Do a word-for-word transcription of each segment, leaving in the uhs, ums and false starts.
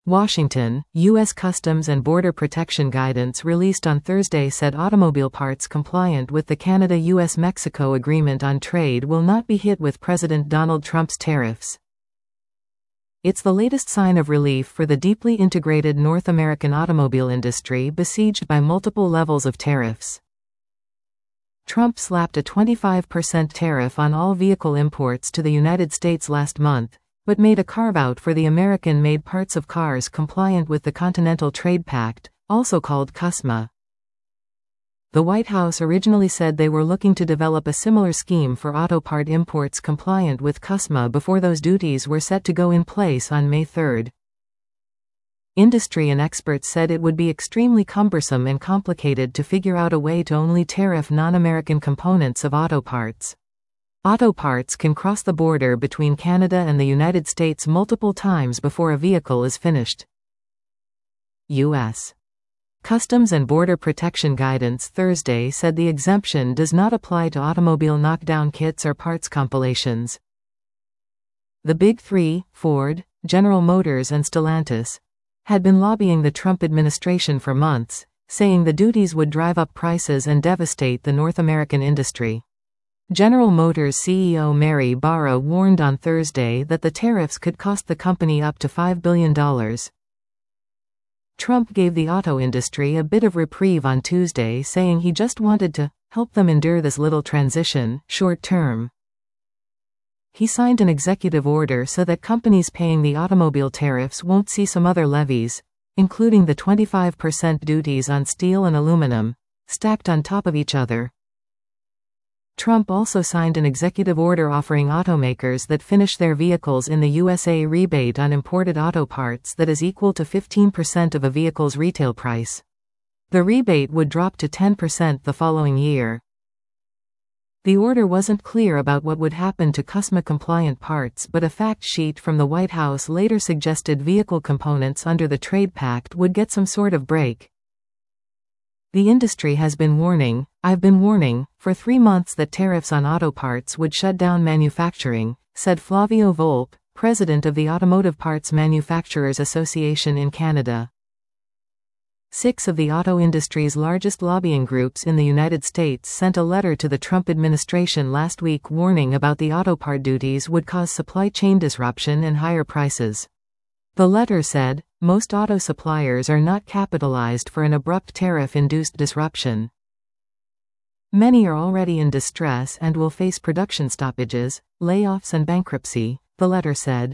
Washington, U S Customs and Border Protection guidance released on Thursday said automobile parts compliant with the Canada-U S Mexico Agreement on Trade will not be hit with President Donald Trump's tariffs. It's the latest sign of relief for the deeply integrated North American automobile industry besieged by multiple levels of tariffs. Trump slapped a twenty-five percent tariff on all vehicle imports to the United States last month, but made a carve-out for the American-made parts of cars compliant with the Continental Trade Pact, also called CUSMA. The White House originally said they were looking to develop a similar scheme for auto part imports compliant with CUSMA before those duties were set to go in place on May third. Industry and experts said it would be extremely cumbersome and complicated to figure out a way to only tariff non-American components of auto parts. Auto parts can cross the border between Canada and the United States multiple times before a vehicle is finished. U S Customs and Border Protection guidance Thursday said the exemption does not apply to automobile knockdown kits or parts compilations. The Big Three, Ford, General Motors and Stellantis, had been lobbying the Trump administration for months, saying the duties would drive up prices and devastate the North American industry. General Motors C E O Mary Barra warned on Thursday that the tariffs could cost the company up to five billion dollars. Trump gave the auto industry a bit of reprieve on Tuesday, saying he just wanted to help them endure this little transition, short term. He signed an executive order so that companies paying the automobile tariffs won't see some other levies, including the twenty-five percent duties on steel and aluminum, stacked on top of each other. Trump also signed an executive order offering automakers that finish their vehicles in the U S a rebate on imported auto parts that is equal to fifteen percent of a vehicle's retail price. The rebate would drop to ten percent the following year. The order wasn't clear about what would happen to CUSMA-compliant parts, but a fact sheet from the White House later suggested vehicle components under the Trade Pact would get some sort of break. The industry has been warning, I've been warning, for three months that tariffs on auto parts would shut down manufacturing, said Flavio Volpe, president of the Automotive Parts Manufacturers Association in Canada. Six of the auto industry's largest lobbying groups in the United States sent a letter to the Trump administration last week warning about the auto part duties would cause supply chain disruption and higher prices. The letter said, most auto suppliers are not capitalized for an abrupt tariff-induced disruption. Many are already in distress and will face production stoppages, layoffs and bankruptcy, the letter said.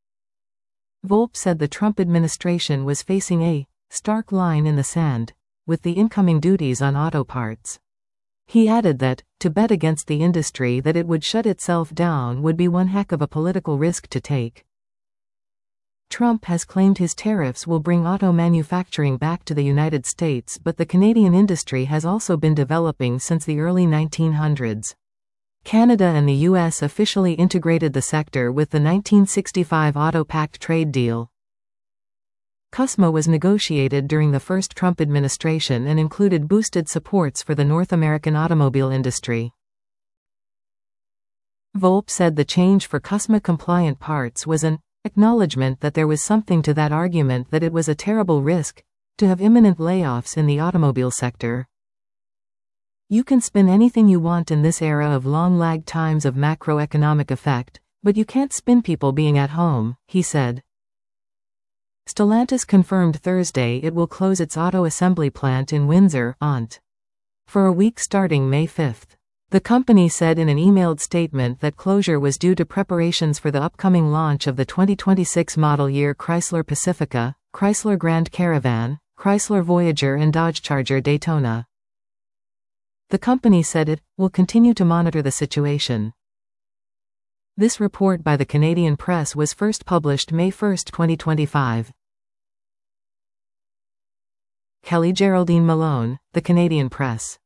Volpe said the Trump administration was facing a stark line in the sand with the incoming duties on auto parts. He added that, to bet against the industry that it would shut itself down would be one heck of a political risk to take. Trump has claimed his tariffs will bring auto manufacturing back to the United States, but the Canadian industry has also been developing since the early nineteen hundreds. Canada and the U S officially integrated the sector with the nineteen sixty-five Auto Pact trade deal. CUSMA was negotiated during the first Trump administration and included boosted supports for the North American automobile industry. Volpe said the change for CUSMA-compliant parts was an acknowledgement that there was something to that argument that it was a terrible risk to have imminent layoffs in the automobile sector. You can spin anything you want in this era of long lag times of macroeconomic effect, but you can't spin people being at home, he said. Stellantis confirmed Thursday it will close its auto assembly plant in Windsor, Ont. for a week starting May fifth. The company said in an emailed statement that closure was due to preparations for the upcoming launch of the twenty twenty-six model year Chrysler Pacifica, Chrysler Grand Caravan, Chrysler Voyager and Dodge Charger Daytona. The company said it will continue to monitor the situation. This report by the Canadian Press was first published May first, twenty twenty-five. Kelly Geraldine Malone, The Canadian Press.